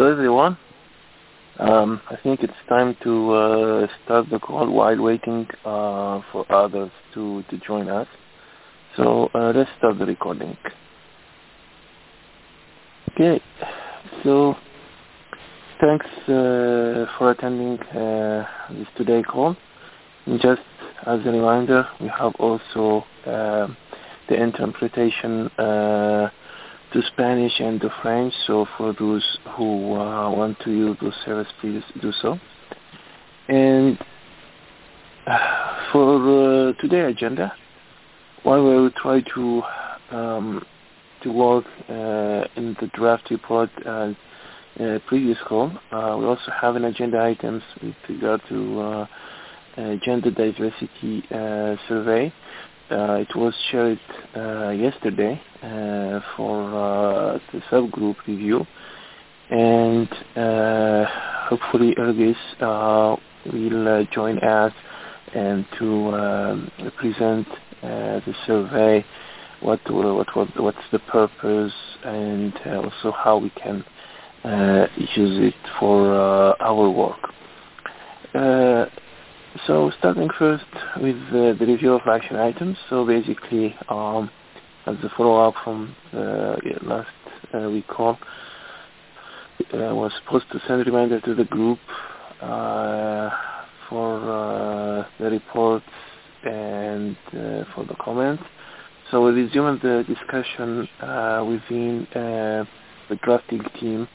Hello, everyone. I think it's time to start the call while waiting for others to join us. So let's start the recording. Okay, so thanks for attending this today's call. And just as a reminder, we have also the interpretation to Spanish and to French, so for those who want to use those services, please do so. And for today's agenda, while we will try to work in the draft report as previous call, we also have an agenda items with regard to gender diversity survey. It was shared yesterday for the subgroup review, and hopefully Ergis will join us and to present the survey, what's the purpose, and also how we can use it for our work. So starting first with the review of action items. So basically, as a follow-up from the last week call, was supposed to send a reminder to the group for the reports and for the comments. So we resumed the discussion within the drafting team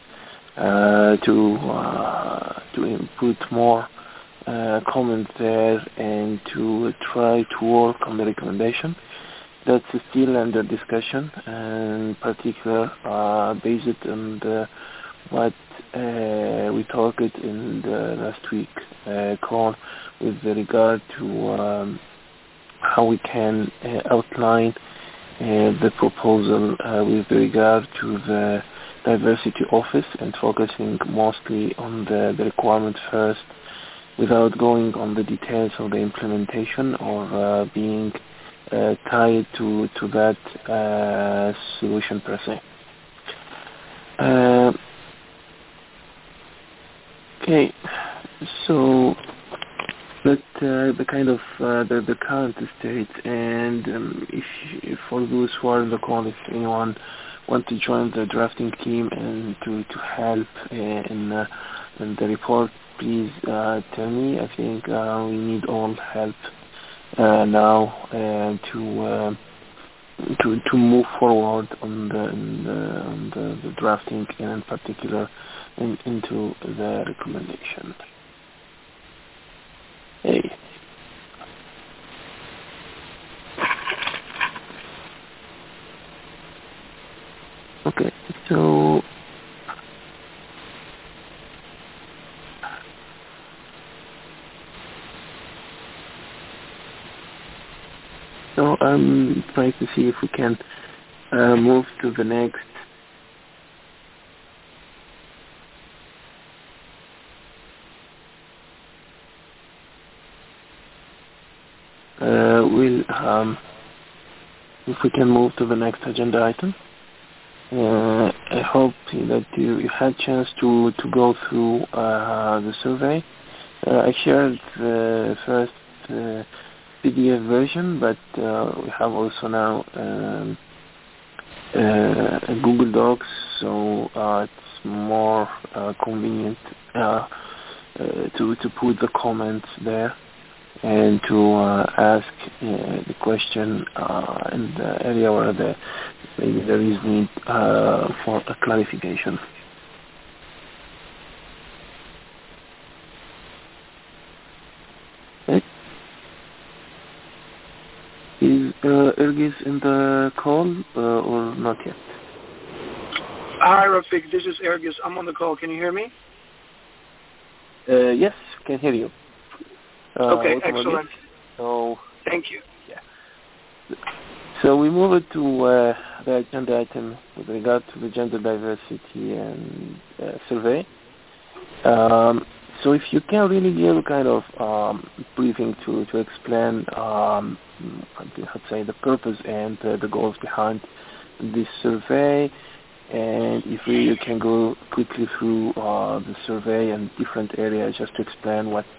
to input more comments there and to try to work on the recommendation. That's still under discussion, and in particular based on what we talked in the last week call with regard to how we can outline the proposal with regard to the diversity office and focusing mostly on the requirement first, without going on the details of the implementation or being tied to that solution per se. Okay, so that's the kind of the current state, and if for those who are in the call, if anyone want to join the drafting team and to help in the report, please tell me. I think we need all help now to move forward on the drafting, and in particular into the recommendation. Hey. Okay, so I'm trying to see if we can move to the next. If we can move to the next agenda item. I hope that you had chance to go through the survey. I shared the first PDF version, but we have also now a Google Docs, so it's more convenient to put the comments there and to ask the question in the area where maybe there is need for a clarification. Okay. Is Ergis in the call or not yet? Hi, Rafik. This is Ergis. I'm on the call. Can you hear me? Yes, can hear you. Okay, excellent. So, thank you. Yeah. So we move it to the agenda item with regard to the gender diversity and survey. So if you can really give a kind of briefing to explain, let's say, the purpose and the goals behind this survey, And if you can go quickly through the survey and different areas just to explain what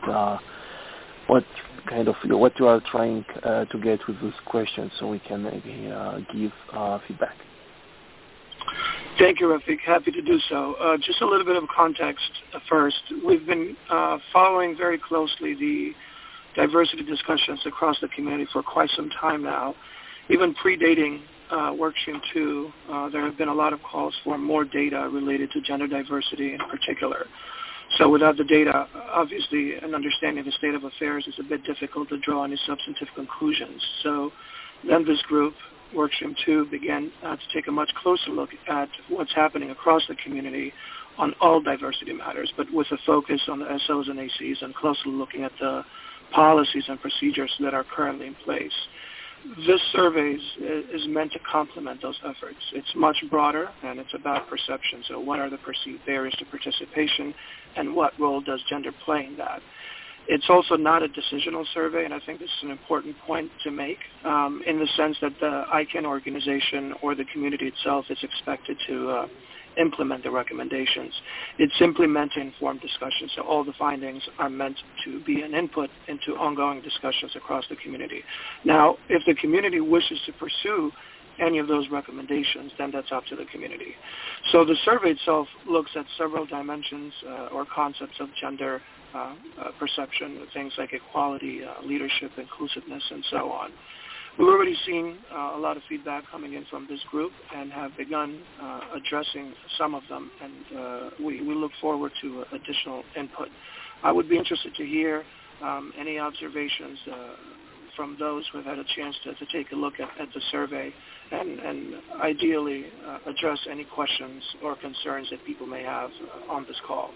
kind of what you are trying to get with those questions, so we can maybe give feedback. Thank you, Rafiq. Happy to do so. Just a little bit of context first. We've been following very closely the diversity discussions across the community for quite some time now. Even predating Workstream 2, there have been a lot of calls for more data related to gender diversity in particular. So without the data, obviously, and understanding the state of affairs is a bit difficult to draw any substantive conclusions. So then this group, Workstream 2, began to take a much closer look at what's happening across the community on all diversity matters, but with a focus on the SOs and ACs and closely looking at the policies and procedures that are currently in place. This survey is meant to complement those efforts. It's much broader, and it's about perception. So what are the perceived barriers to participation, and what role does gender play in that? It's also not a decisional survey, and I think this is an important point to make, in the sense that the ICANN organization or the community itself is expected to implement the recommendations. It's simply meant to inform discussions, so all the findings are meant to be an input into ongoing discussions across the community. Now, if the community wishes to pursue any of those recommendations, then that's up to the community. So the survey itself looks at several dimensions or concepts of gender perception, things like equality, leadership, inclusiveness, and so on. We've already seen a lot of feedback coming in from this group and have begun addressing some of them, and we look forward to additional input. I would be interested to hear any observations from those who have had a chance to take a look at the survey and ideally address any questions or concerns that people may have on this call.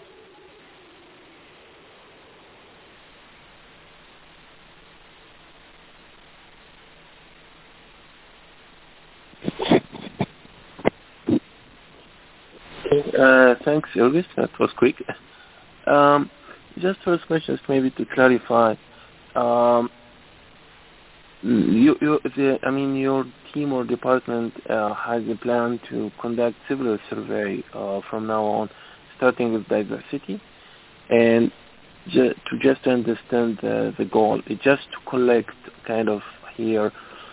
Thanks, August. That was quick. Just first questions, maybe to clarify. Your team or department has a plan to conduct similar survey from now on, starting with diversity, and to just understand the goal. It's just to collect kind of here,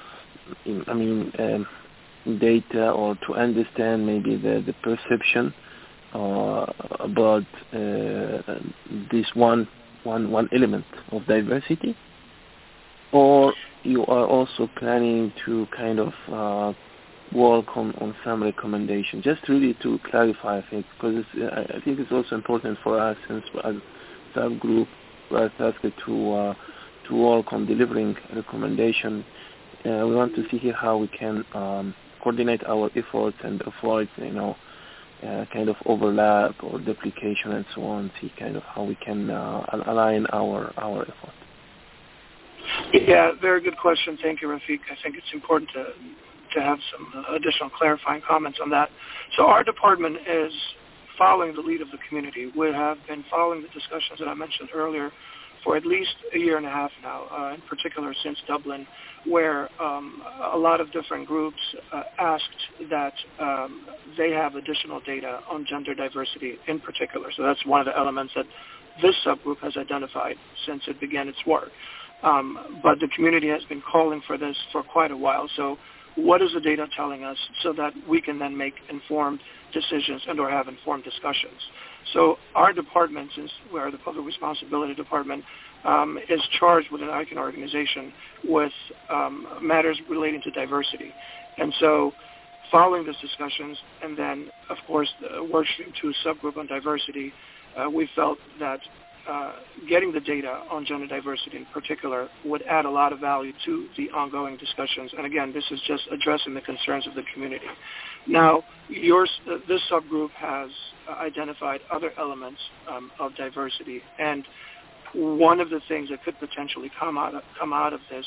data, or to understand maybe the perception about this one element of diversity, or you are also planning to kind of work on some recommendation. Just really to clarify, I think, because I think it's also important for us, since as subgroup we are tasked to work on delivering a recommendation. We want to see here how we can coordinate our efforts and avoid, kind of overlap or duplication and so on. See kind of how we can align our effort. Yeah, very good question. Thank you, Rafiq. I think it's important to have some additional clarifying comments on that. So our department is following the lead of the community. We have been following the discussions that I mentioned earlier for at least a year and a half now, in particular since Dublin, where a lot of different groups asked that they have additional data on gender diversity in particular. So that's one of the elements that this subgroup has identified since it began its work. But the community has been calling for this for quite a while. So what is the data telling us so that we can then make informed decisions and or have informed discussions? So our department, since we are the Public Responsibility Department, is charged with an ICANN organization with matters relating to diversity. And so following these discussions, and then, of course, the Workstream 2 subgroup on diversity, we felt that getting the data on gender diversity in particular would add a lot of value to the ongoing discussions. And again, this is just addressing the concerns of the community. Now, this subgroup has identified other elements of diversity, and one of the things that could potentially come out of this,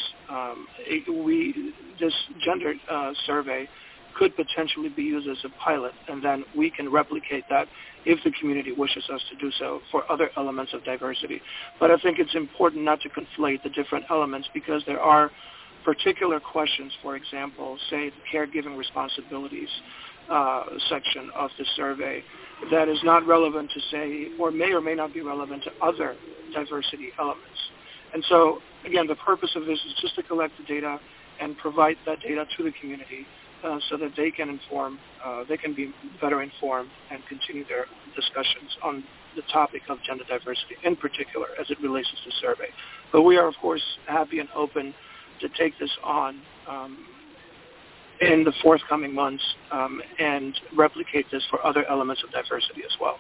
this gender survey could potentially be used as a pilot, and then we can replicate that if the community wishes us to do so for other elements of diversity. But I think it's important not to conflate the different elements, because there are particular questions, for example, say the caregiving responsibilities section of the survey, that is not relevant to, say, or may not be relevant to other diversity elements. And so, again, the purpose of this is just to collect the data and provide that data to the community so that they can be better informed and continue their discussions on the topic of gender diversity in particular as it relates to the survey. But we are, of course, happy and open to take this on in the forthcoming months and replicate this for other elements of diversity as well.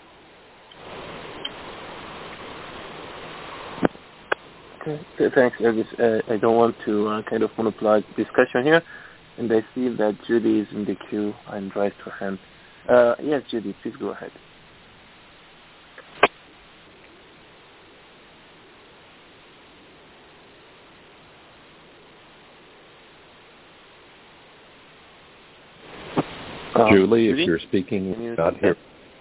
Okay, thanks, Ergis. I don't want to kind of monopolize discussion here, and I see that Judy is in the queue and raised her hand. Yes, Judy, please go ahead. Julie, Judy? if you're speaking, not here.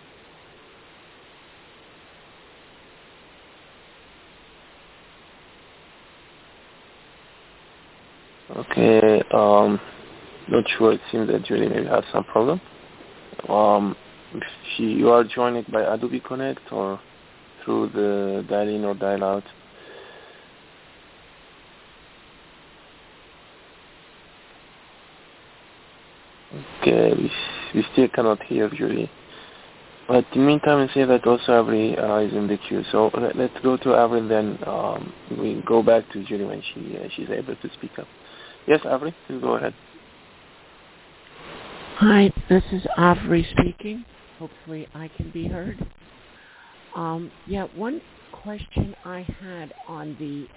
Okay, not sure. It seems that Julie maybe has some problem. If you are joining by Adobe Connect or through the dial-in or dial-out. Okay, we still cannot hear Julie. But in the meantime, I say that also Avery is in the queue. So let's go to Avery, and then we go back to Julie when she's able to speak up. Yes, Avery, please go ahead. Hi, this is Avery speaking. Hopefully I can be heard. One question I had on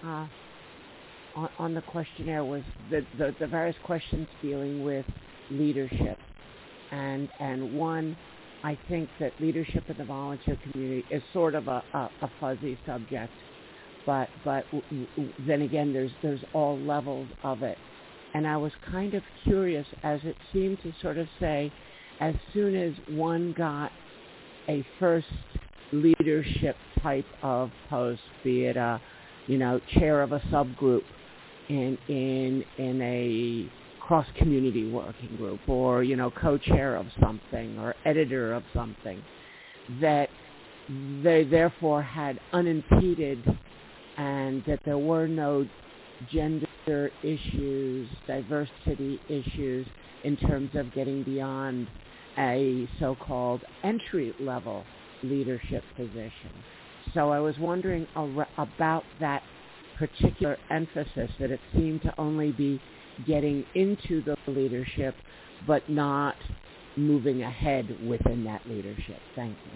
the questionnaire was the various questions dealing with leadership. And one, I think that leadership in the volunteer community is sort of a fuzzy subject, but then again, there's all levels of it. And I was kind of curious, as it seemed to sort of say, as soon as one got a first leadership type of post, be it a, chair of a subgroup in a cross-community working group, or, co-chair of something, or editor of something, that they therefore had unimpeded, and that there were no gender issues, diversity issues in terms of getting beyond a so-called entry-level leadership position. So I was wondering about that particular emphasis, that it seemed to only be getting into the leadership but not moving ahead within that leadership. Thank you.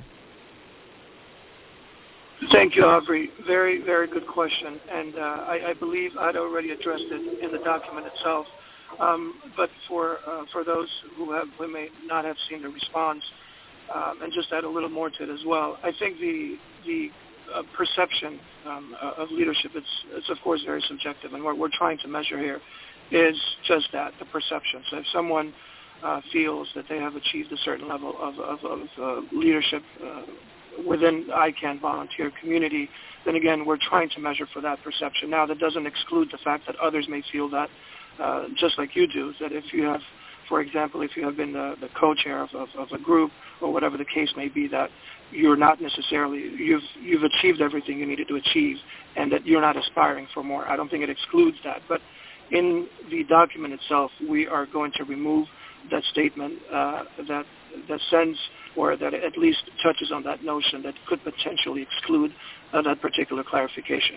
Thank you, Aubrey. Very, very good question. And I believe I'd already addressed it in the document itself. But for those who may not have seen the response, and just add a little more to it as well, I think the perception of leadership, it's of course very subjective, and what we're trying to measure here is just that, the perception. So if someone feels that they have achieved a certain level of leadership within ICANN volunteer community, then again, we're trying to measure for that perception. Now, that doesn't exclude the fact that others may feel that, just like you do, that if you have, for example, if you have been the co-chair of a group or whatever the case may be, that you're not necessarily, you've achieved everything you needed to achieve, and that you're not aspiring for more. I don't think it excludes that. But in the document itself, we are going to remove that statement that sends, or that at least touches on that notion that could potentially exclude that particular clarification.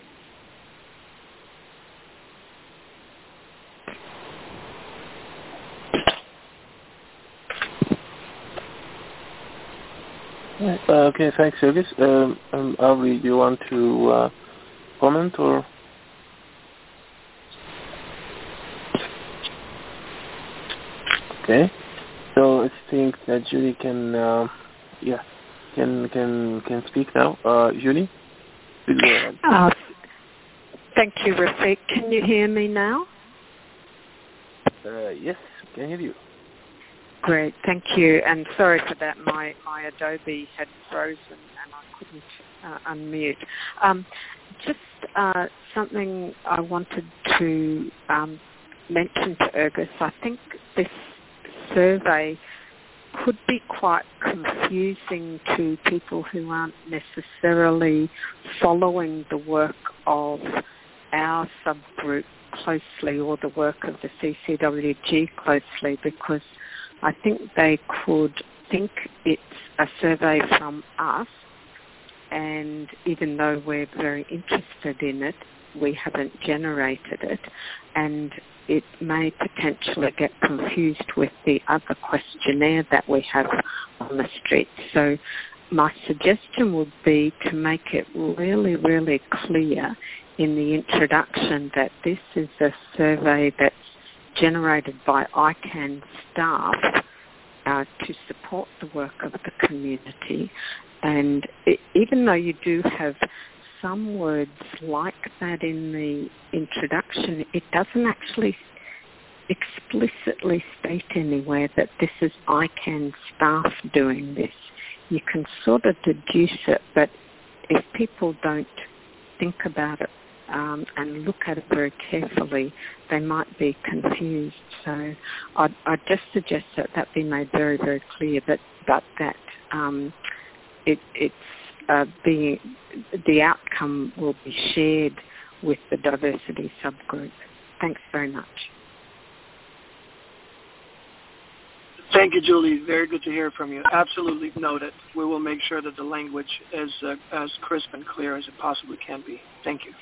Okay, thanks, Ergis. Aubrey, do you want to comment or? Okay, so I think that Julie can speak now. Julie, please go ahead. Thank you, Rafiq. Can you hear me now? Yes, can hear you. Great, thank you. And sorry for that. My Adobe had frozen and I couldn't unmute. Just something I wanted to mention to Ergus. I think this survey could be quite confusing to people who aren't necessarily following the work of our subgroup closely or the work of the CCWG closely, because I think they could think it's a survey from us, and even though we're very interested in it, we haven't generated it, and it may potentially get confused with the other questionnaire that we have on the street. So my suggestion would be to make it really, really clear in the introduction that this is a survey that's generated by ICANN staff to support the work of the community. And even though you do have some words like that in the introduction, it doesn't actually explicitly state anywhere that this is ICANN staff doing this. You can sort of deduce it, but if people don't think about it and look at it very carefully, they might be confused. So I'd just suggest that be made very, very clear, but that the outcome will be shared with the diversity subgroup. Thanks very much. Thank you, Julie. Very good to hear from you. Absolutely noted. We will make sure that the language is as crisp and clear as it possibly can be. Thank you.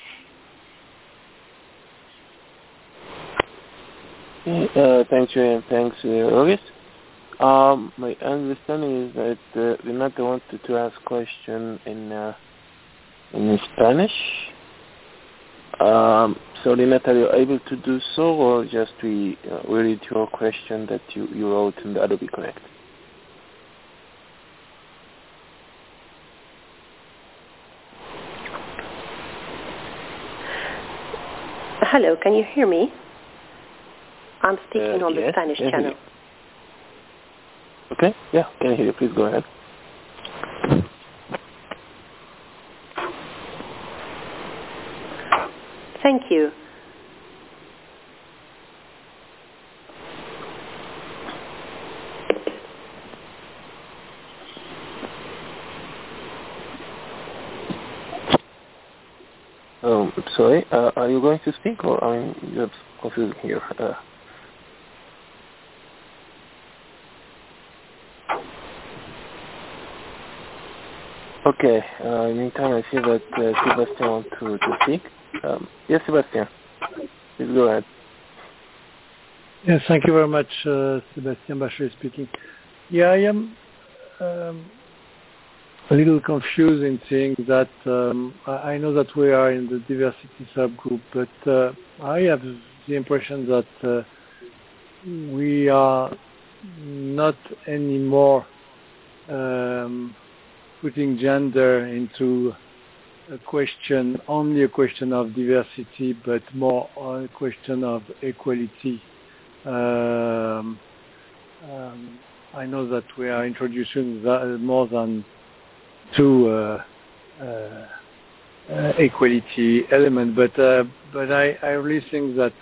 Thanks, Ray, and thanks, August. My understanding is that Renata wanted to ask question in Spanish. So, Renata, are you able to do so, or just we read your question that you wrote in the Adobe Connect? Hello, can you hear me? I'm speaking on the Spanish channel. Okay, yeah, can I hear you? Please go ahead. Thank you. Sorry, are you going to speak, or I mean, you're confusing here? Okay, in the meantime, I see that Sebastian wants to speak. Yes, Sebastian, please go ahead. Yes, thank you very much, Sebastian Bacheret speaking. Yeah, I am a little confused in seeing that I know that we are in the diversity subgroup, but I have the impression that we are not anymore putting gender into only a question of diversity, but more a question of equality. I know that we are introducing more than two equality elements, but I really think that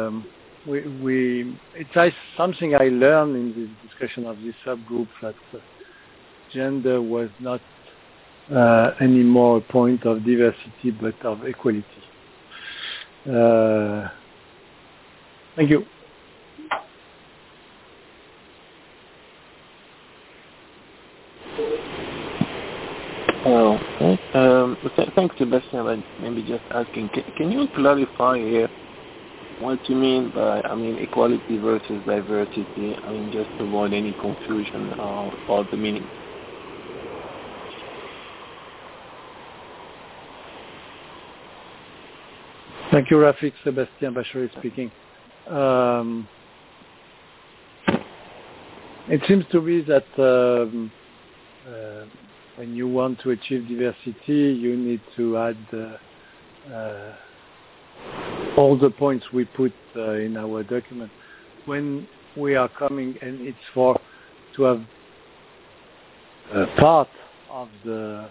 it's something I learned in the discussion of this subgroup, that gender was not anymore a point of diversity, but of equality. Thank you. Thanks, Sebastian. But maybe just asking, can you clarify here what you mean by, equality versus diversity? Just to avoid any confusion about the meaning. Thank you, Rafik. Sebastian Bacheret speaking. It seems to be that when you want to achieve diversity, you need to add all the points we put in our document. When we are coming, and it's for to have part of the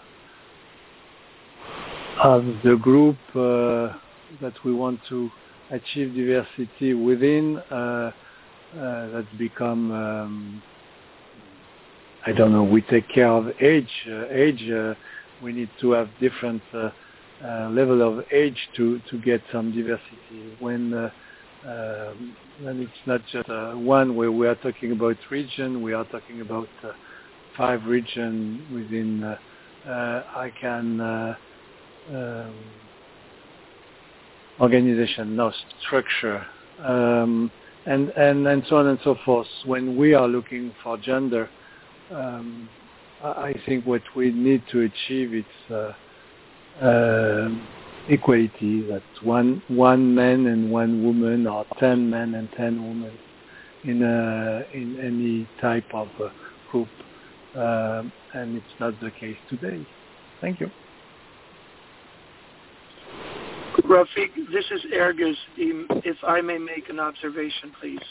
group that we want to achieve diversity within. That's become I don't know. We take care of age. We need to have different level of age to get some diversity. When it's not just one where we are talking about region, we are talking about 5 regions within ICANN organization, no structure, and so on and so forth. When we are looking for gender, I think what we need to achieve is equality. That's one man and one woman, or 10 men and 10 women in any type of group, and it's not the case today. Thank you. Rafik, this is Ergis. If I may make an observation, please.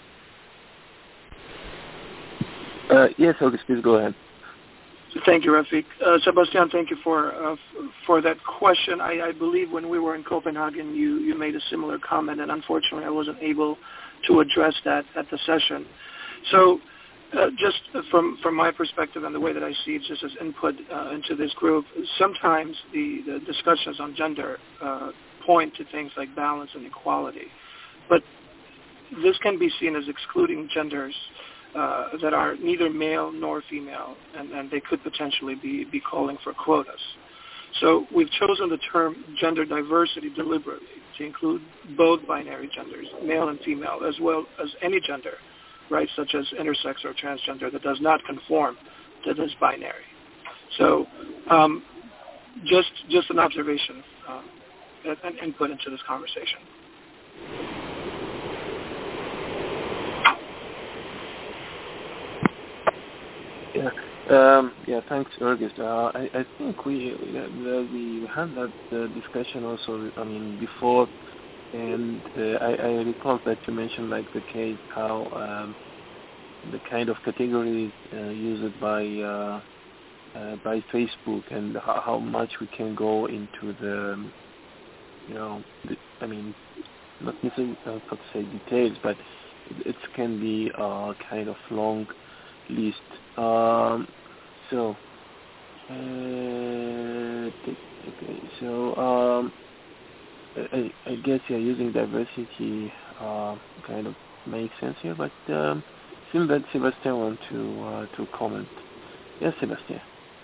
Yes, Ergis, please go ahead. Thank you, Rafik. Sebastian, thank you for that question. I believe when we were in Copenhagen, you made a similar comment, and unfortunately I wasn't able to address that at the session. So just from my perspective and the way that I see it, just as input into this group, sometimes the discussions on gender point to things like balance and equality. But this can be seen as excluding genders that are neither male nor female, and they could potentially be calling for quotas. So we've chosen the term gender diversity deliberately to include both binary genders, male and female, as well as any gender, right, such as intersex or transgender that does not conform to this binary. So just an observation and input into this conversation. Yeah, thanks, Ergis. I think we had that discussion also, before, and I recall that you mentioned like the case how the kind of categories used by Facebook and how much we can go into the, not necessarily how to say details, but it can be a kind of long list. I guess using diversity kind of makes sense here, but seems that Sebastian wants to comment. Yes, Sebastian.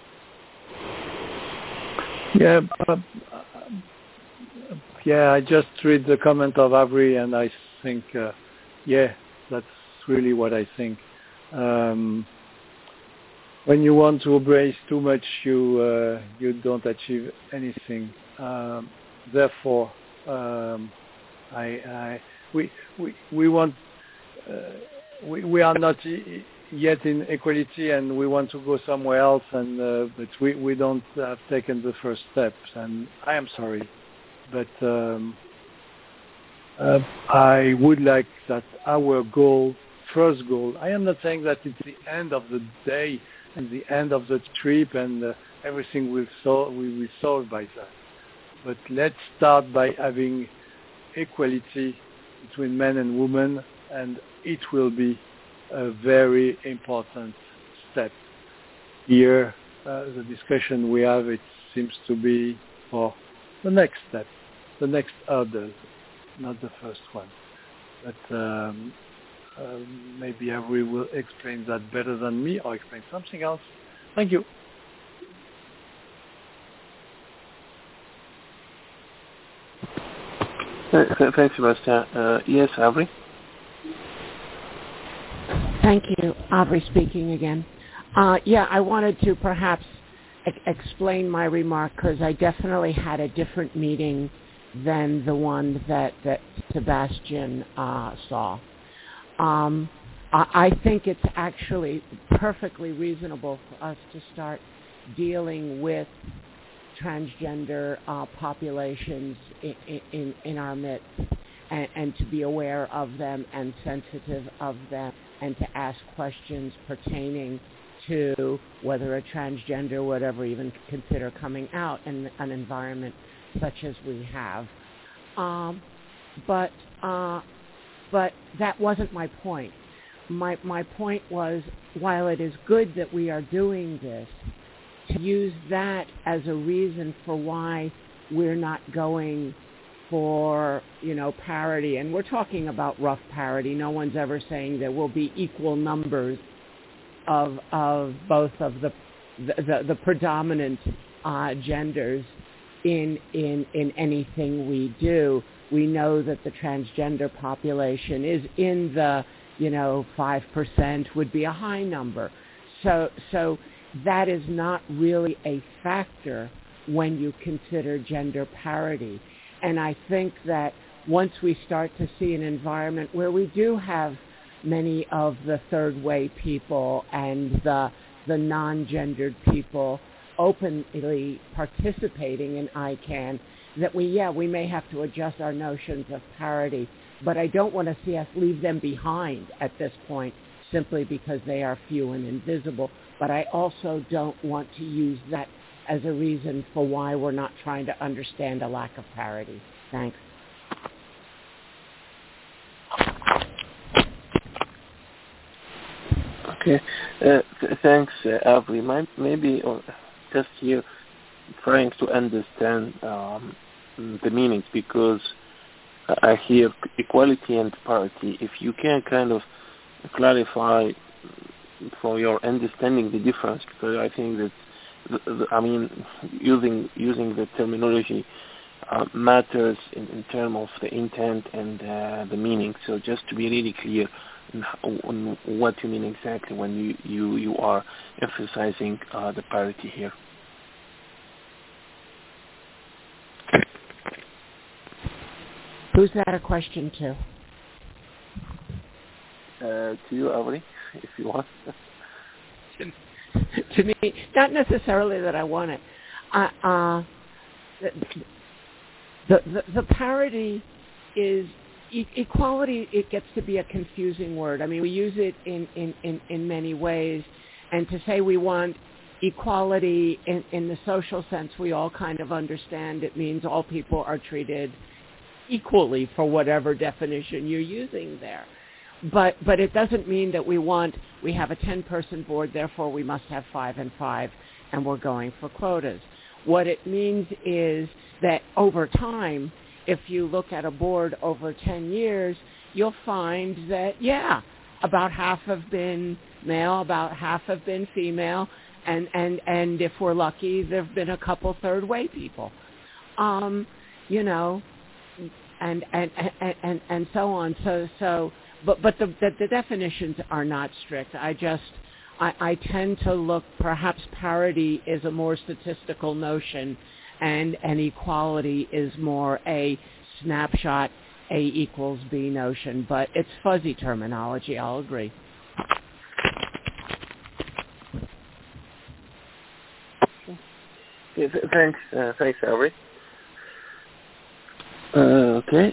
Yeah, I just read the comment of Avri, and I think, that's really what I think. When you want to embrace too much, you don't achieve anything. Therefore, we want we are not yet in equality, and we want to go somewhere else, and but we don't have taken the first steps, and I am sorry, but I would like that our first goal. I am not saying that it's the end of the day and the end of the trip and everything will be solved by that. But let's start by having equality between men and women, and it will be a very important step. Here, the discussion we have, it seems to be for the next step, the next hurdle, not the first one. But maybe Avery will explain that better than me, or explain something else. Thank you. Thanks, Sebastian. Yes, Avery? Thank you. Avery speaking again. I wanted to perhaps explain my remark, because I definitely had a different meeting than the one that Sebastian saw. I think it's actually perfectly reasonable for us to start dealing with transgender populations in our midst. and to be aware of them and sensitive of them, and to ask questions pertaining to whether a transgender would ever even consider coming out in an environment such as we have. But that wasn't my point. My point was, while it is good that we are doing this, to use that as a reason for why we're not going for, parity. And we're talking about rough parity. No one's ever saying there will be equal numbers of both of the predominant genders in anything we do. We know that the transgender population is in the 5% would be a high number. So that is not really a factor when you consider gender parity. And I think that once we start to see an environment where we do have many of the third way people and the non-gendered people openly participating in ICANN, that we may have to adjust our notions of parity. But I don't want to see us leave them behind at this point simply because they are few and invisible. But I also don't want to use that as a reason for why we're not trying to understand a lack of parity. Thanks. Okay. Thanks, Avery. Maybe just here trying to understand the meanings, because I hear equality and parity. If you can kind of clarify for your understanding the difference, because I think that using the terminology matters in terms of the intent and the meaning. So just to be really clear on what you mean exactly when you are emphasizing the parity here. Who's that a question to? To you, Avery, if you want. To me, not necessarily that I want it. The parity is equality. It gets to be a confusing word. I mean, we use it in many ways, and to say we want equality in the social sense, we all kind of understand it means all people are treated equally for whatever definition you're using there. But it doesn't mean that we have a 10-person board, therefore we must have 5 and 5, and we're going for quotas. What it means is that over time, if you look at a board over 10 years, you'll find that, about half have been male, about half have been female, and if we're lucky, there have been a couple third-way people. And so on. But the definitions are not strict. I tend to look, perhaps parity is a more statistical notion, and equality is more a snapshot, A equals B notion. But it's fuzzy terminology, I'll agree. Thanks, Avery. Okay.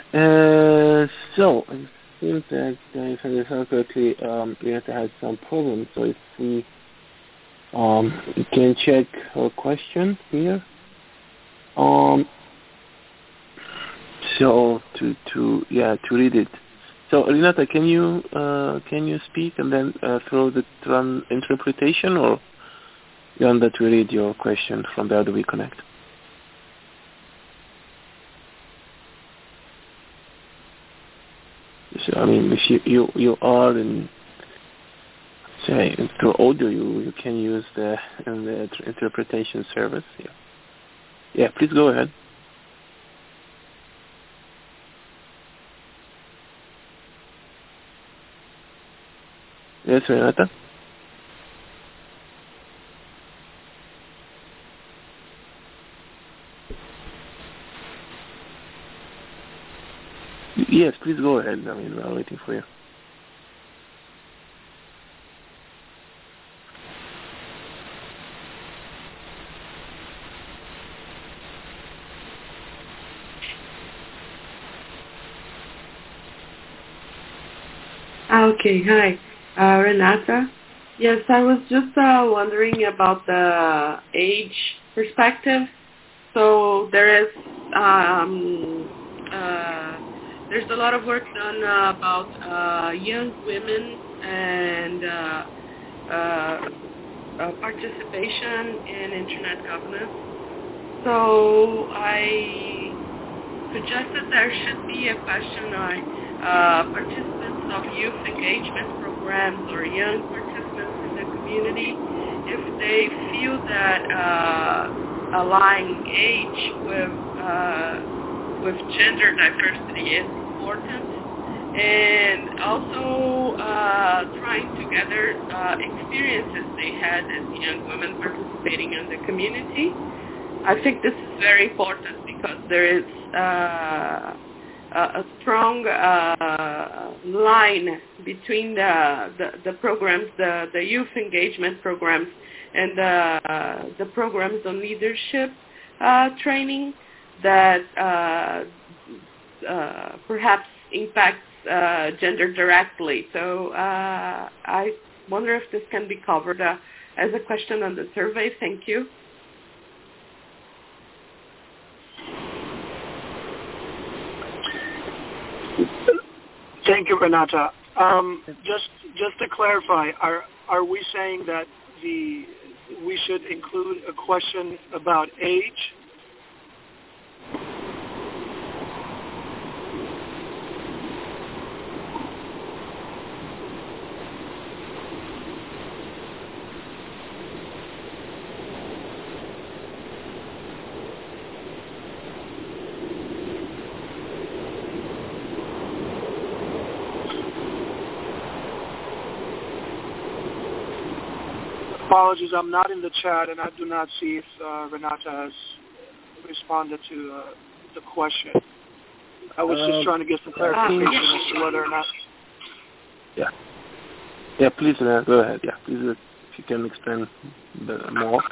So it seems that if I understand correctly, Renata has some problems. So if we can check her question here. So to read it. So Renata, can you speak and then throw the interpretation, or you want that we read your question from the Adobe Connect? So, I mean, if you are in, say, through audio, you can use the interpretation service. Yeah, please go ahead. Yes, Renata? Yes, please go ahead. I mean, I'm waiting for you. Okay, hi. Renata? Yes, I was just wondering about the age perspective. So there's a lot of work done about young women and participation in internet governance. So I suggested there should be a question on participants of youth engagement programs or young participants in the community, if they feel that aligning age with gender diversity is important, and also trying to gather experiences they had as young women participating in the community. I think this is very important because there is a strong line between the programs, the youth engagement programs, and the programs on leadership training that perhaps impacts gender directly. So I wonder if this can be covered as a question on the survey. Thank you. Thank you, Renata. Just to clarify, are we saying that we should include a question about age? Apologies, I'm not in the chat, and I do not see if Renata has responded to the question. I was just trying to get some clarification as to whether or not... Yeah, please go ahead. Yeah, please, if you can explain more.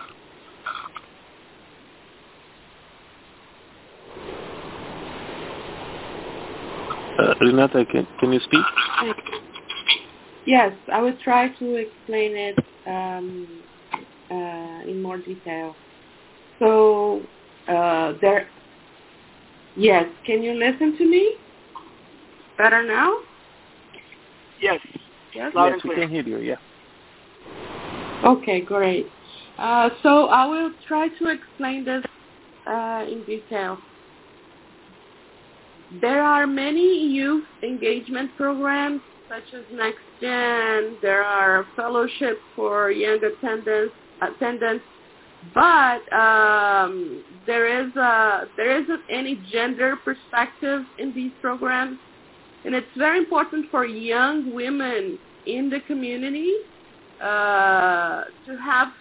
Renata, can you speak? Yes, I will try to explain it in more detail. So yes, can you listen to me better now? Yes. Yes, we can hear you, yeah. Okay, great. So I will try to explain this in detail. There are many youth engagement programs such as NextGen. There are fellowships for young attendants, but there isn't any gender perspective in these programs, and it's very important for young women in the community to have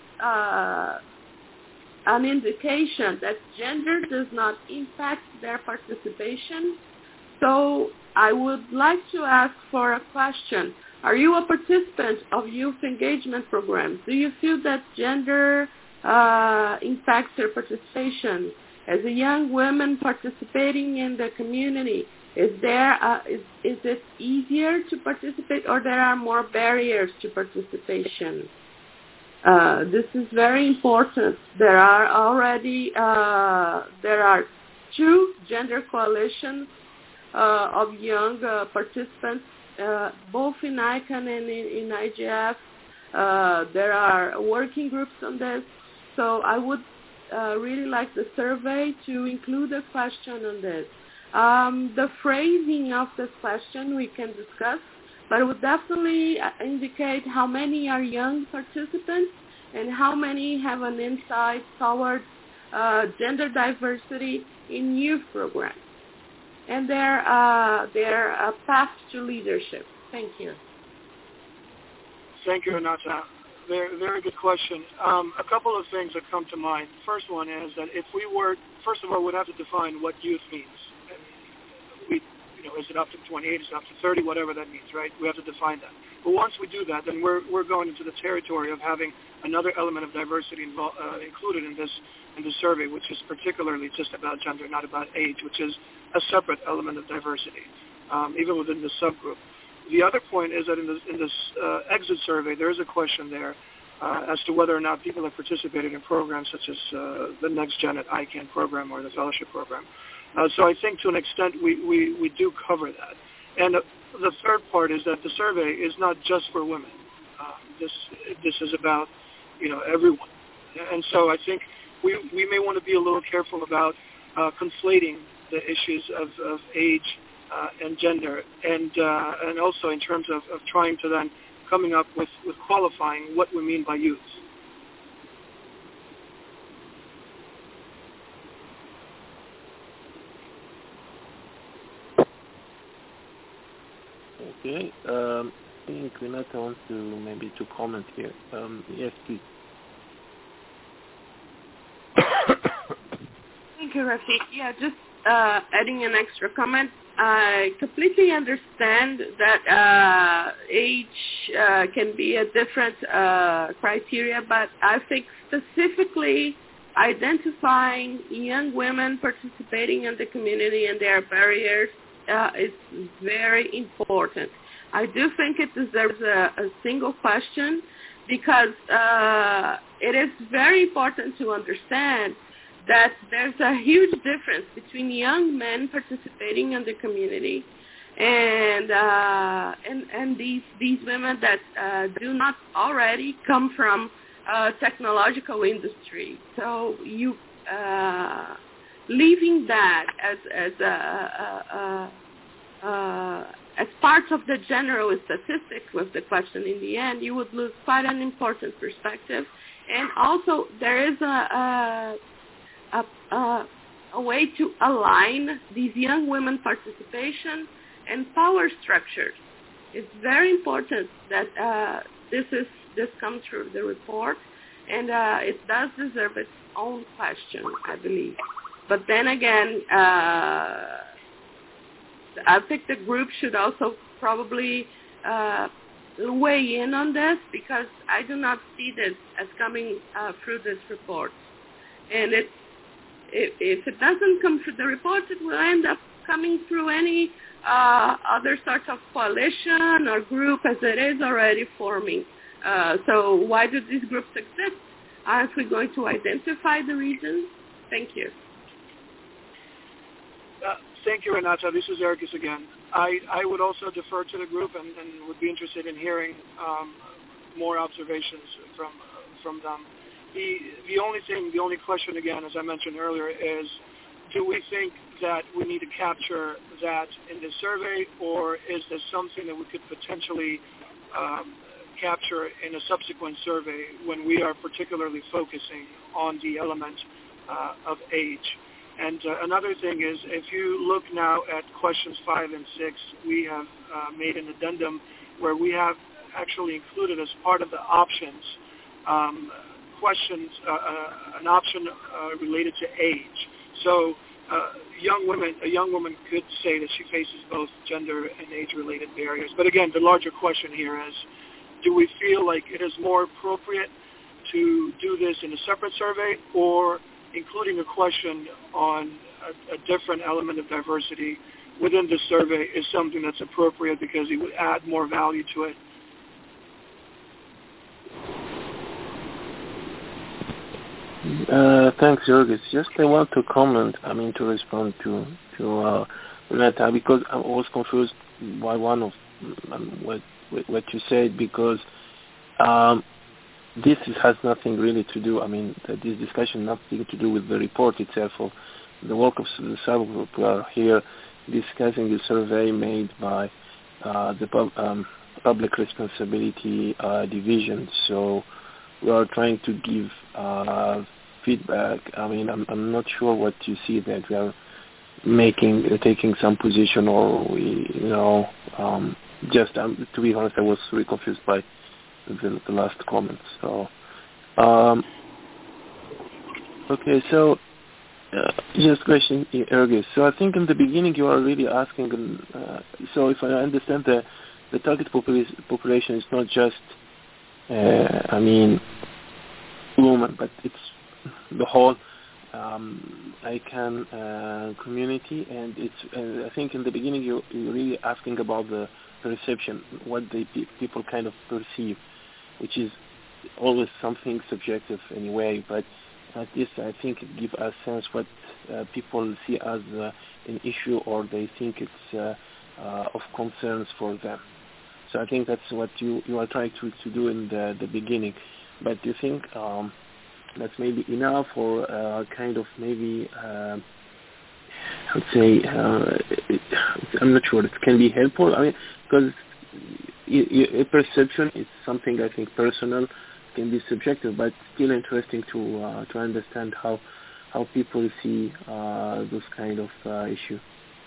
an indication that gender does not impact their participation. So I would like to ask for a question. Are you a participant of youth engagement programs? Do you feel that gender impacts your participation? As a young woman participating in the community, is it easier to participate, or there are more barriers to participation? This is very important. There are 2 gender coalitions of young participants, both in ICANN and in IGF. There are working groups on this. So I would really like the survey to include a question on this. The phrasing of the question we can discuss, but it would definitely indicate how many are young participants and how many have an insight towards gender diversity in youth programs and their path to leadership. Thank you. Thank you, Renata. Very good question. A couple of things that come to mind. First one is that if we were, first of all, we'd have to define what youth means. Is it up to 28? Is it up to 30? Whatever that means, right? We have to define that. But once we do that, then we're going into the territory of having another element of diversity included in this survey, which is particularly just about gender, not about age, which is a separate element of diversity, even within the subgroup. The other point is that in this exit survey, there is a question there as to whether or not people have participated in programs such as the Next Gen at ICANN program or the fellowship program. So I think to an extent we do cover that. And the third part is that the survey is not just for women. This is about everyone. And so I think we may want to be a little careful about conflating the issues of age and gender, and also in terms of trying to then coming up with qualifying what we mean by youth. Okay. I think Renata wants to comment here. Yes, please. Thank you, Rafiq. Yeah, just adding an extra comment. I completely understand that age can be a different criteria, but I think specifically identifying young women participating in the community and their barriers is very important. I do think it deserves a single question because it is very important to understand that there's a huge difference between young men participating in the community and these women that do not already come from technological industry. So you leaving that as part of the general statistics with the question in the end, you would lose quite an important perspective. And also there is a way to align these young women participation and power structures. It's very important that this comes through the report, and it does deserve its own question, I believe. But then again, I think the group should also probably weigh in on this, because I do not see this as coming through this report. And if it doesn't come through the report, it will end up coming through any other sort of coalition or group as it is already forming. So why do these groups exist? Aren't we going to identify the reasons? Thank you. Thank you, Renata. This is Ericus again. I would also defer to the group and would be interested in hearing more observations from them. The only question again, as I mentioned earlier, is do we think that we need to capture that in this survey, or is this something that we could potentially capture in a subsequent survey when we are particularly focusing on the element of age? And another thing is, if you look now at questions 5 and 6, we have made an addendum where we have actually included as part of the options questions, an option related to age. So a young woman could say that she faces both gender and age-related barriers. But again, the larger question here is, do we feel like it is more appropriate to do this in a separate survey, or including a question on a different element of diversity within the survey is something that's appropriate because it would add more value to it? Thanks, Jorgis. Just I want to comment, to respond to Renata, because I was confused by one of what you said, because this has nothing really to do, this discussion nothing to do with the report itself or the work of the subgroup. We are here discussing the survey made by the Public Responsibility Division. So we are trying to give feedback. I'm not sure what you see that we are taking some position, or just to be honest, I was really confused by the last comment. So, okay, so just question, Ergis. So I think in the beginning you are really asking, so if I understand the target population is not just, women, but it's the whole ICANN community, and it's. I think in the beginning you're really asking about the perception, what people kind of perceive, which is always something subjective anyway, but at least I think it gives a sense what people see as an issue, or they think it's of concerns for them. So I think that's what you are trying to do in the beginning. But do you think that's maybe enough, or kind of maybe, I'd say, I'm not sure, it can be helpful? I mean, because a perception is something I think personal, can be subjective, but still interesting to understand how people see those kind of issue.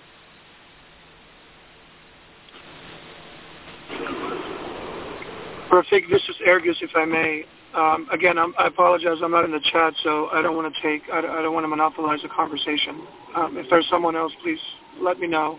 Perfect. This is Ergis, if I may. Again, I apologize. I'm not in the chat, so I don't want to monopolize the conversation. If there's someone else, please let me know.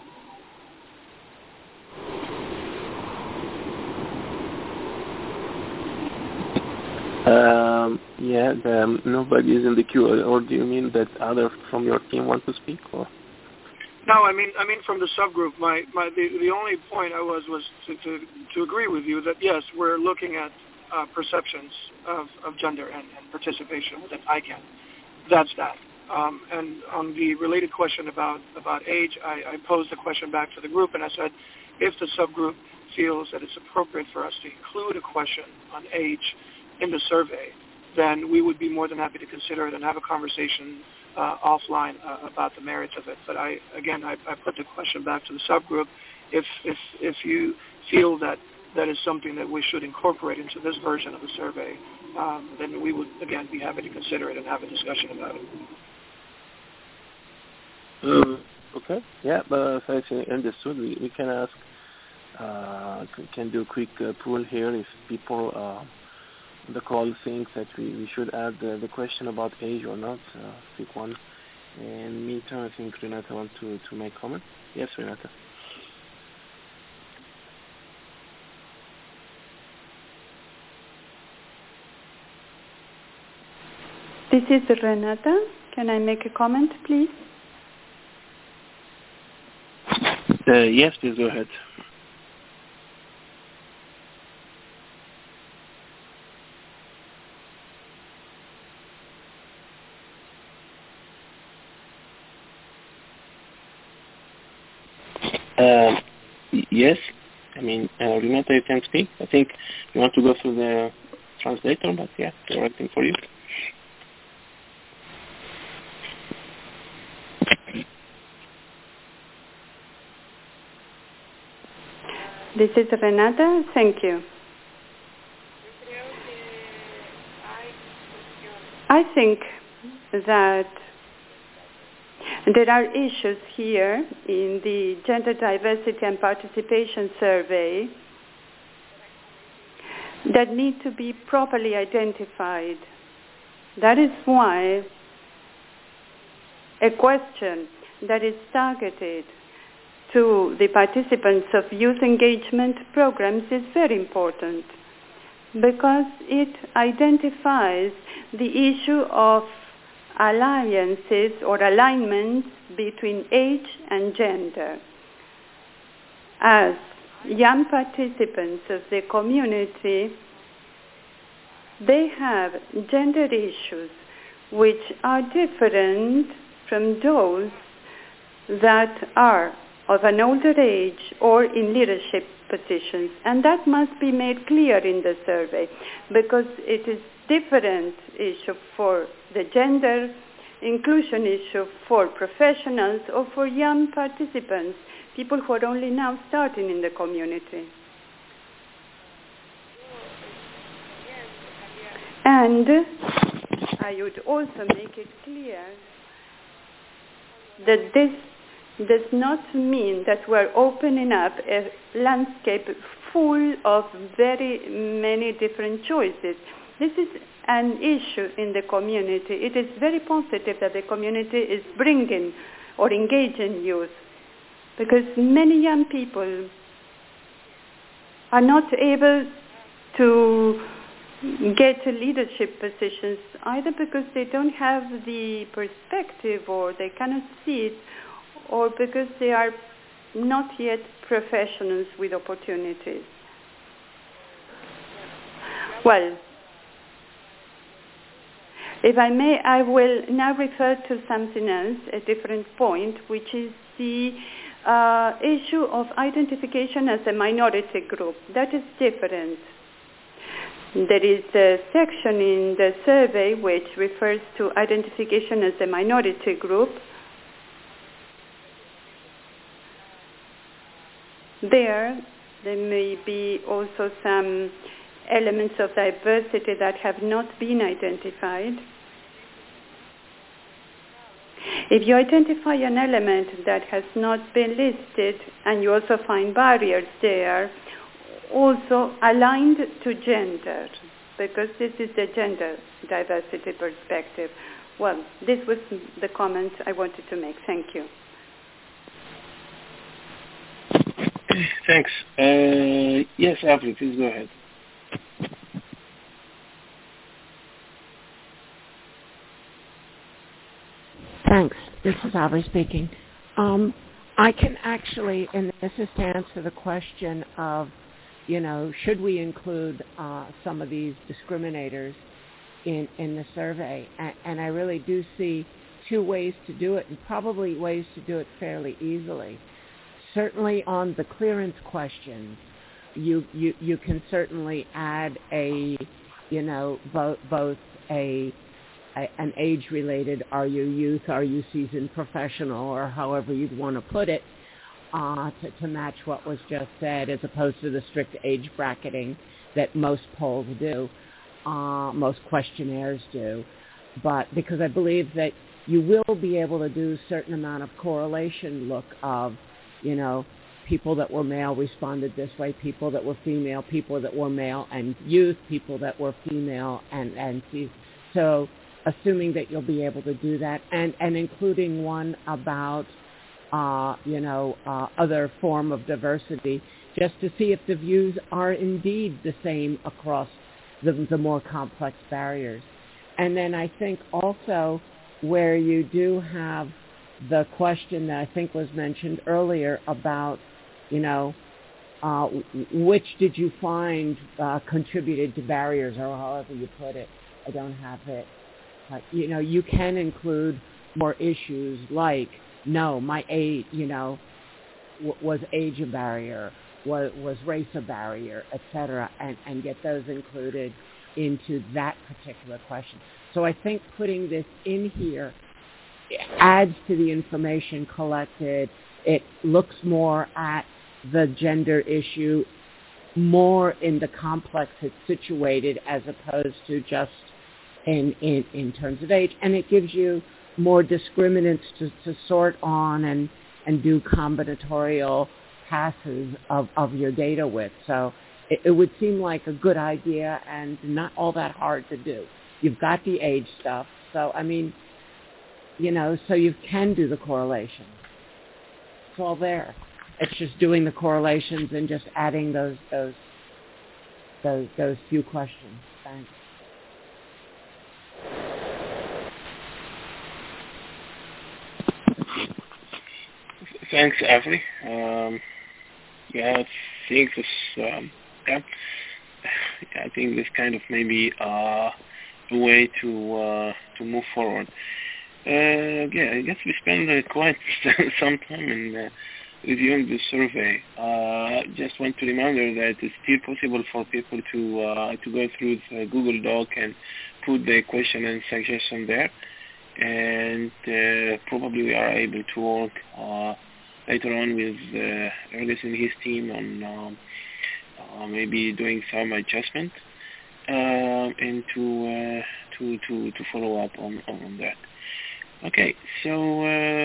Nobody is in the queue, or do you mean that others from your team want to speak? Or? No, I mean from the subgroup. The only point I was to agree with you that yes, we're looking at perceptions of gender and participation within ICANN. That's that. And on the related question about age, I posed the question back to the group, and I said, if the subgroup feels that it's appropriate for us to include a question on age in the survey, then we would be more than happy to consider it and have a conversation offline about the merits of it. But I put the question back to the subgroup. If you feel that is something that we should incorporate into this version of the survey, then we would, again, be happy to consider it and have a discussion about it. Okay. Yeah, but as I understood, we can ask, can do a quick poll here if people on the call think that we should add the question about age or not. Pick one. And meantime, I think Renata wants to make comment. Yes, Renata. This is Renata. Can I make a comment, please? Yes, please go ahead. Yes, I mean, Renata, you can speak. I think you want to go through the translator, but yeah, the right thing for you. This is Renata. Thank you. I think that there are issues here in the Gender Diversity and Participation Survey that need to be properly identified. That is why a question that is targeted to the participants of youth engagement programs is very important, because it identifies the issue of alliances or alignments between age and gender. As young participants of the community, they have gender issues which are different from those that are of an older age or in leadership positions. And that must be made clear in the survey, because it is different issue for the gender inclusion issue for professionals or for young participants, people who are only now starting in the community. And I would also make it clear that this does not mean that we're opening up a landscape full of very many different choices. This is an issue in the community. It is very positive that the community is bringing or engaging youth, because many young people are not able to get to leadership positions, either because they don't have the perspective or they cannot see it, or because they are not yet professionals with opportunities. Well, if I may, I will now refer to something else, a different point, which is the issue of identification as a minority group. That is different. There is a section in the survey which refers to identification as a minority group. There may be also some elements of diversity that have not been identified. If you identify an element that has not been listed and you also find barriers there, also aligned to gender, because this is the gender diversity perspective. Well, this was the comment I wanted to make. Thank you. Thanks. Yes, Avri, please go ahead. Thanks. This is Avri speaking. I can actually, and this is to answer the question of, should we include some of these discriminators in the survey? And I really do see two ways to do it, and probably ways to do it fairly easily. Certainly on the clearance questions, you can certainly add both an age-related, are you youth, are you seasoned professional, or however you'd want to put it, to match what was just said, as opposed to the strict age bracketing that most polls do, most questionnaires do. But because I believe that you will be able to do a certain amount of correlation look of, people that were male responded this way, people that were female, people that were male and youth, people that were female and so assuming that you'll be able to do that, and including one about, other form of diversity, just to see if the views are indeed the same across the more complex barriers. And then I think also where you do have the question that I think was mentioned earlier about, which did you find contributed to barriers, or however you put it. I don't have it. You can include more issues like, no, my age, was age a barrier, was race a barrier, etc., and get those included into that particular question. So I think putting this in here adds to the information collected. It looks more at the gender issue, more in the complex it's situated, as opposed to just in terms of age, and it gives you more discriminants to sort on and do combinatorial passes of your data with. So it would seem like a good idea and not all that hard to do. You've got the age stuff, so so you can do the correlations. It's all there. It's just doing the correlations and just adding those few questions. Thanks. Thanks, Avri. I think this. I think this kind of maybe a way to move forward. I guess we spent quite some time in reviewing the survey. Just want to remind you that it's still possible for people to go through the Google Doc and put the question and suggestion there, and probably we are able to work later on with Ernest and his team on maybe doing some adjustment and to follow up on that. Okay, so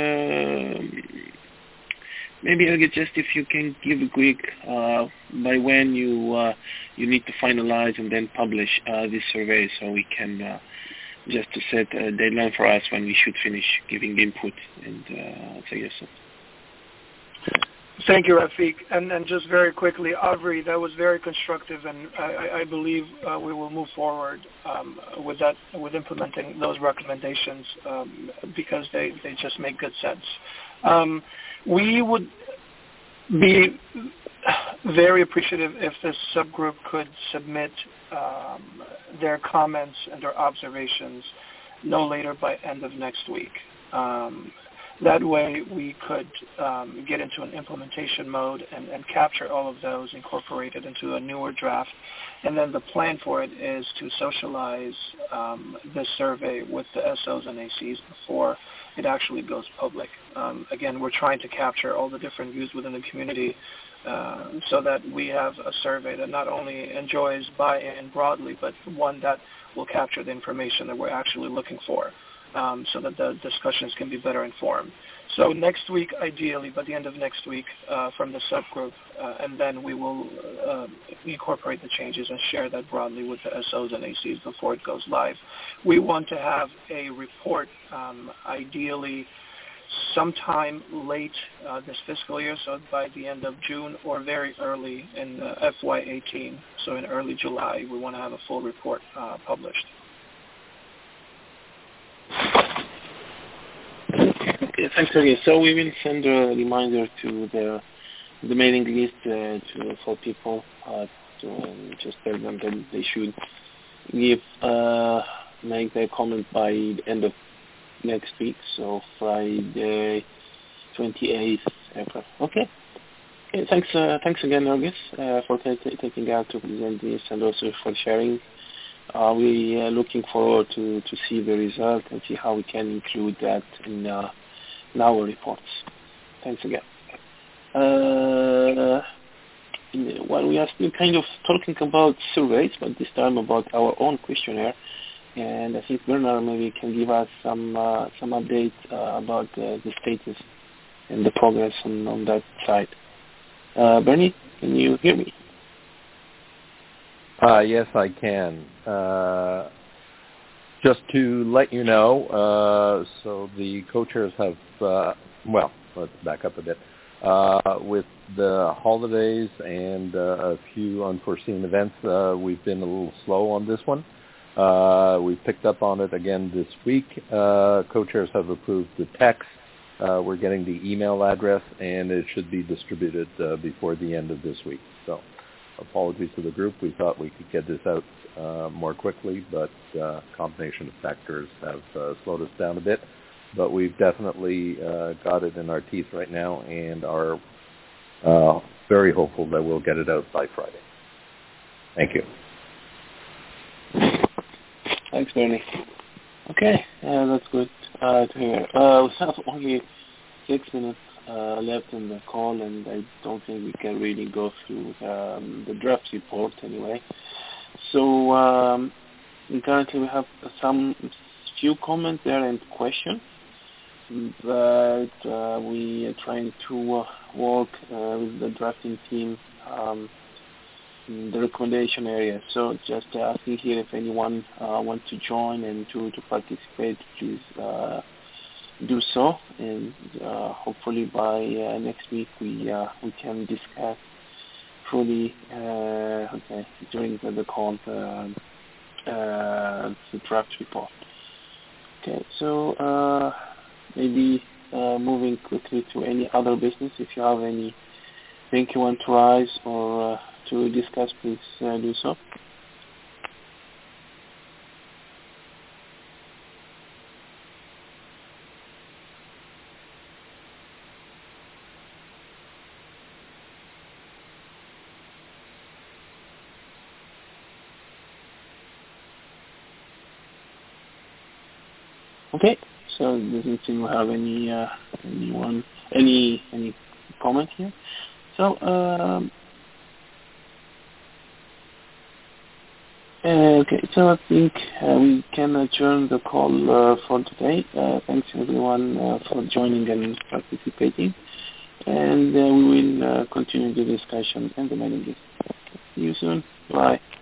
maybe Elgit, just if you can give a quick by when you need to finalize and then publish this survey, so we can just to set a deadline for us when we should finish giving input and suggestions. Thank you, Rafiq. And just very quickly, Avri, that was very constructive, and I believe we will move forward with that, with implementing those recommendations because they just make good sense. We would be very appreciative if this subgroup could submit their comments and their observations no later by end of next week. That way we could get into an implementation mode and capture all of those, incorporate it into a newer draft. And then the plan for it is to socialize this survey with the SOs and ACs before it actually goes public. Again, we're trying to capture all the different views within the community so that we have a survey that not only enjoys buy-in broadly, but one that will capture the information that we're actually looking for. So that the discussions can be better informed. So next week, ideally, by the end of next week, from the subgroup, and then we will incorporate the changes and share that broadly with the SOs and ACs before it goes live. We want to have a report, ideally, sometime late this fiscal year, so by the end of June or very early in FY18, so in early July, we want to have a full report published. Okay, thanks again. So we will send a reminder to the mailing list for people to just tell them that they should make their comment by the end of next week, so Friday, 28th April. Okay. Thanks again, August, for taking out to present this and also for sharing. We are looking forward to see the result and see how we can include that in our reports. Thanks again. Well, we are still kind of talking about surveys, but this time about our own questionnaire. And I think Bernard maybe can give us some update about the status and the progress on that side. Bernie, can you hear me? Yes, I can. Just to let you know, so the co-chairs have, let's back up a bit. With the holidays and a few unforeseen events, we've been a little slow on this one. We picked up on it again this week. Co-chairs have approved the text. We're getting the email address, and it should be distributed before the end of this week. So apologies to the group. We thought we could get this out more quickly, but combination of factors have slowed us down a bit. But we've definitely got it in our teeth right now and are very hopeful that we'll get it out by Friday. Thank you. Thanks, Bernie. Okay, that's good to hear. We have only 6 minutes left in the call, and I don't think we can really go through the draft report anyway. So currently we have some few comments there and questions, but we are trying to work with the drafting team in the recommendation area. So just asking here if anyone wants to join and to participate, please do so, and hopefully by next week we can discuss fully during the call the draft report. Okay, so maybe moving quickly to any other business. If you have anything you want to raise or to discuss, please do so. Okay, so doesn't seem to have any comment here. So okay, so I think we can adjourn the call for today. Thanks everyone for joining and participating, and we will continue the discussion and the mailing list. See you soon. Bye.